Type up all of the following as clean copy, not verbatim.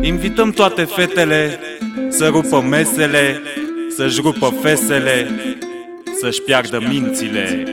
Invităm toate fetele să rupă mesele, să-și rupă fesele, să-și piardă mințile.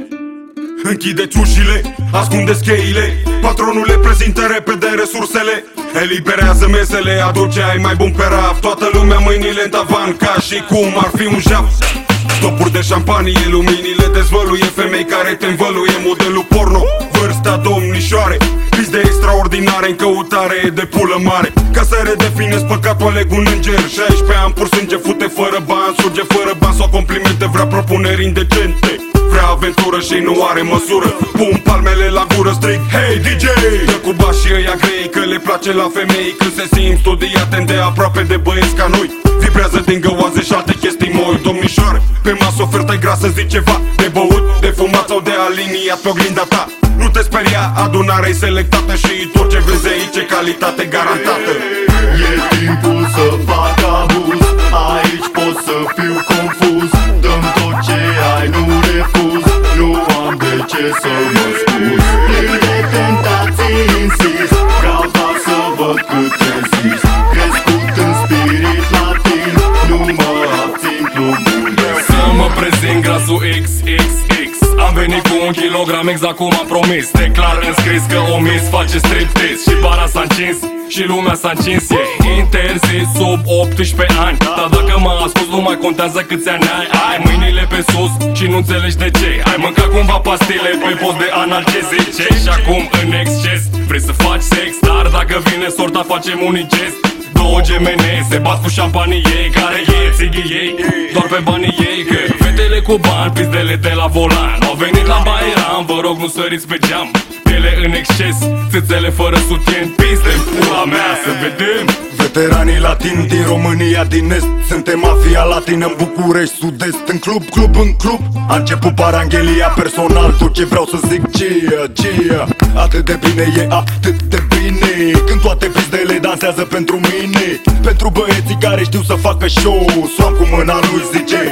Închideți ușile, ascundeți cheile, patronul le prezintă repede resursele. Eliberează mesele, aduce ai mai bun pe raft. Toată lumea mâinile în tavan, ca și cum ar fi un jaf. Topuri de șampanie, luminile dezvăluie, femei care te învăluie, modelul porno, vârsta domnișoare, pizde extraordinare în căutare de pulă mare. Ca să redefinezi păcatul, aleg un înger. 16 ani pur sânge, fute fără bani, surge fără bani sau complimente, vrea propuneri indecente, vrea aventură și nu are măsură. Pun palmele la gură, stric, hey DJ, dă cu bași și ăia grei, că le place la femei când se simt studiate de aproape de băieți ca noi. Vibrează din găoaze și alte chestii moi. Domnișoare, pe masă oferta-i grasă, zici ceva de băut, de fumat sau de aliniat pe oglinda ta. Nu te speria, adunarea-i selectată și tot ce vezi aici e calitate garantată. E timpul să fac abuz, aici pot să fiu confuz. Dăm tot ce ai, nu refuz, nu am de ce să mă scuz. Plin de tentații insist, vreau doar să văd cât rezist. Crescut în spirit latin, nu mă abțin clubul de să mă prezint grasul XXX. Am venit cu 1 kilogram exact cum am promis. Declar înscris că omis face striptease. Și bara s-a încins și lumea s-a încins. E interzis sub 18 ani. Dar dacă mă ascult nu mai contează câți ani ai. Ai mâinile pe sus și nu înțelegi de ce. Ai mâncat cumva pastile pe post de analgezice. Și acum în exces vrei să faci sex, dar dacă vine sorta facem un gest. Două gemene se bat cu șampanie, care e țigii ei, doar pe banii ei. Că fetele cu bani, pizdele de la volan au venit la Bairam, vă rog nu săriți pe geam. Piele în exces, țâțele fără sutien, piste în pula mea, să vedem. Veteranii latini din România din Est, suntem mafia latină în București, Sud-Est. În club, în club, a început paranghelia personal. Tot ce vreau să zic, cia, atât de bine, e atât de bine când toate pizdele dansează pentru mine. Pentru băieții care știu să facă show, soam cu mâna lui zice.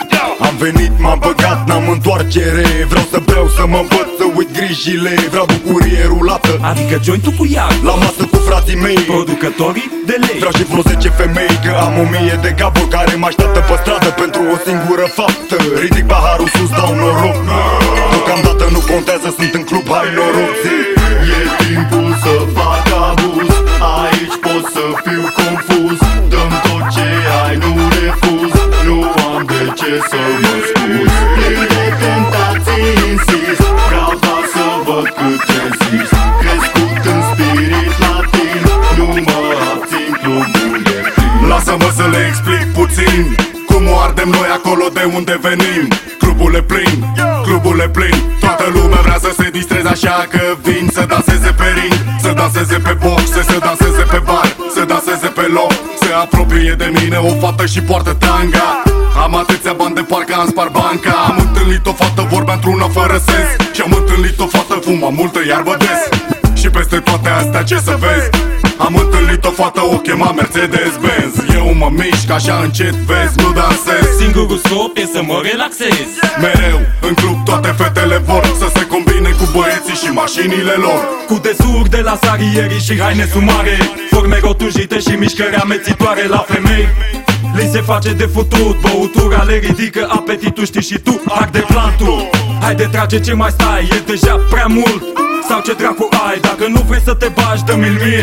Am venit, m-am băgat, n-am întoarcere. Vreau să beau, să mă învăț, să uit grijile. Vreau bucurie rulată, adică jointul cu iar, la masă cu frații mei, producătorii de lei. Vreau și vreo 10 femei, că am 1000 de gaburi care mă așteaptă pe stradă pentru o singură faptă. Ridic paharul sus, dau noroc. Deocamdată nu contează, sunt în club, hai noroc, zi. E timpul să fac abuz, aici pot să fiu confuz. Dăm tot ce ai, nu refuz, nu am de ce să mă scuz. Plin de tentații insist, vreau doar să văd cât rezist. Crescut în spirit latin, nu mă abțin clubul de plin. Lasă-mă să le explic puțin cum o ardem noi acolo de unde venim. Clubul e plin, clubul e plin. Toată lumea vrea să se distreze, așa că vin să danseze pe ring, să danseze pe boxe, să danseze pe bar, să danseze pe loc. Se apropie de mine o fată și poartă tanga. Am atâția bani de parcă am spart banca. Am întâlnit o fată, vorbea într-una fără sens. Și am întâlnit o fată, fuma multă iarbă des. Și peste toate astea ce să vezi? Am întâlnit o fată, o chema Mercedes-Benz. Eu mă mișc așa încet, vezi, nu dansez. Singurul scop e să mă relaxez. Mereu, în club toate fetele vor să se combine cu băieții și mașinile lor. Cu desuri de la sarierii și haine sumare, forme rotunjite și mișcări amețitoare la femei. Li se face de futut, băutura le ridică apetitul, știi și tu, arde plantul. Haide trage ce mai stai, e deja prea mult. Sau ce dracu ai, dacă nu vrei să te bagi, dă-mi-l mie.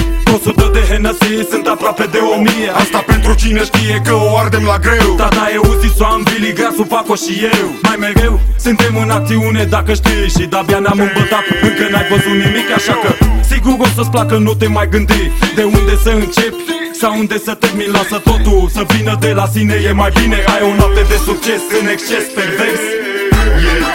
100 de Hennessy, sunt aproape de 1000. Asta pentru cine știe că o ardem la greu. Tata e Uzi, Soam, Billy, Grasu, Paco și eu. Mai mereu, suntem în acțiune dacă știi. Și de-abia ne-am îmbătat, încă n-ai văzut nimic. Așa că sigur o să-ți placă, nu te mai gândi de unde să începi sau unde să termini. Lasă totul să vină de la sine, e mai bine. Ai o noapte de succes în exces pervers. E